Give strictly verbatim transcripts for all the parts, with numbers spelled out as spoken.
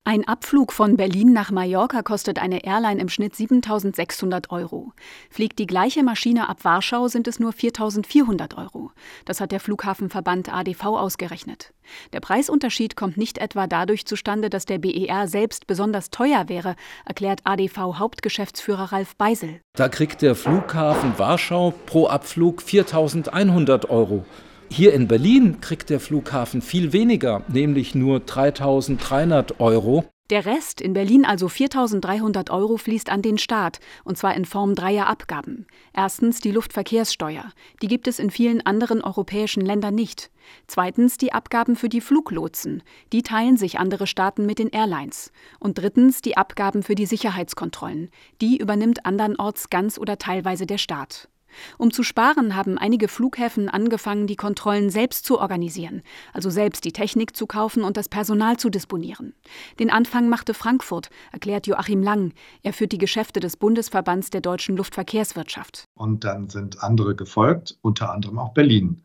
Ein Abflug von Berlin nach Mallorca kostet eine Airline im Schnitt siebentausendsechshundert Euro. Fliegt die gleiche Maschine ab Warschau, sind es nur viertausendvierhundert Euro. Das hat der Flughafenverband A D V ausgerechnet. Der Preisunterschied kommt nicht etwa dadurch zustande, dass der B E R selbst besonders teuer wäre, erklärt A D V-Hauptgeschäftsführer Ralf Beisel. Da kriegt der Flughafen Warschau pro Abflug viertausendeinhundert Euro. Hier in Berlin kriegt der Flughafen viel weniger, nämlich nur dreitausenddreihundert Euro. Der Rest, in Berlin also viertausenddreihundert Euro, fließt an den Staat, und zwar in Form dreier Abgaben. Erstens die Luftverkehrssteuer. Die gibt es in vielen anderen europäischen Ländern nicht. Zweitens die Abgaben für die Fluglotsen. Die teilen sich andere Staaten mit den Airlines. Und drittens die Abgaben für die Sicherheitskontrollen. Die übernimmt andernorts ganz oder teilweise der Staat. Um zu sparen, haben einige Flughäfen angefangen, die Kontrollen selbst zu organisieren, also selbst die Technik zu kaufen und das Personal zu disponieren. Den Anfang machte Frankfurt, erklärt Joachim Lang. Er führt die Geschäfte des Bundesverbands der deutschen Luftverkehrswirtschaft. Und dann sind andere gefolgt, unter anderem auch Berlin.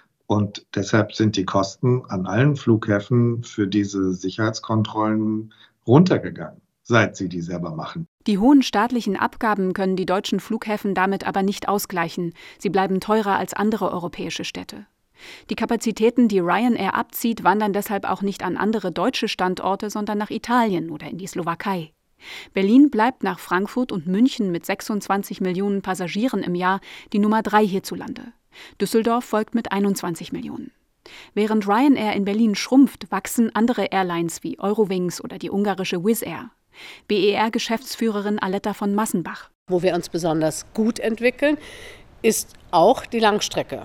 Und deshalb sind die Kosten an allen Flughäfen für diese Sicherheitskontrollen runtergegangen, seit sie die selber machen. Die hohen staatlichen Abgaben können die deutschen Flughäfen damit aber nicht ausgleichen. Sie bleiben teurer als andere europäische Städte. Die Kapazitäten, die Ryanair abzieht, wandern deshalb auch nicht an andere deutsche Standorte, sondern nach Italien oder in die Slowakei. Berlin bleibt nach Frankfurt und München mit sechsundzwanzig Millionen Passagieren im Jahr die Nummer drei hierzulande. Düsseldorf folgt mit einundzwanzig Millionen. Während Ryanair in Berlin schrumpft, wachsen andere Airlines wie Eurowings oder die ungarische Wizz Air. B E R-Geschäftsführerin Aletta von Massenbach. Wo wir uns besonders gut entwickeln, ist auch die Langstrecke.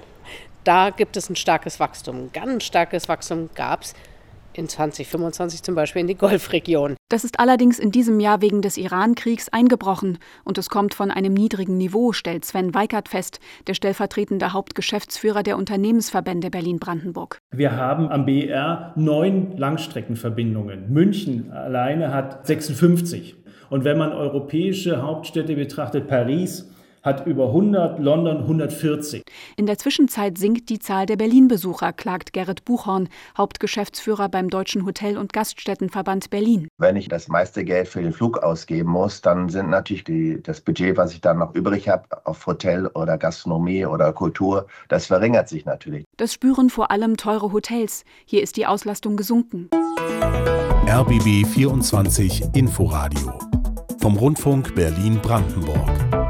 Da gibt es ein starkes Wachstum. Ein ganz starkes Wachstum gab es in zwanzig fünfundzwanzig zum Beispiel in die Golfregion. Das ist allerdings in diesem Jahr wegen des Iran-Kriegs eingebrochen. Und es kommt von einem niedrigen Niveau, stellt Sven Weikert fest, der stellvertretende Hauptgeschäftsführer der Unternehmensverbände Berlin-Brandenburg. Wir haben am B E R neun Langstreckenverbindungen. München alleine hat sechsundfünfzig. Und wenn man europäische Hauptstädte betrachtet, Paris hat über hundert, London hundertvierzig. In der Zwischenzeit sinkt die Zahl der Berlin-Besucher, klagt Gerrit Buchhorn, Hauptgeschäftsführer beim Deutschen Hotel- und Gaststättenverband Berlin. Wenn ich das meiste Geld für den Flug ausgeben muss, dann sind natürlich die, das Budget, was ich dann noch übrig habe, auf Hotel oder Gastronomie oder Kultur, das verringert sich natürlich. Das spüren vor allem teure Hotels. Hier ist die Auslastung gesunken. R B B vierundzwanzig Inforadio vom Rundfunk Berlin-Brandenburg.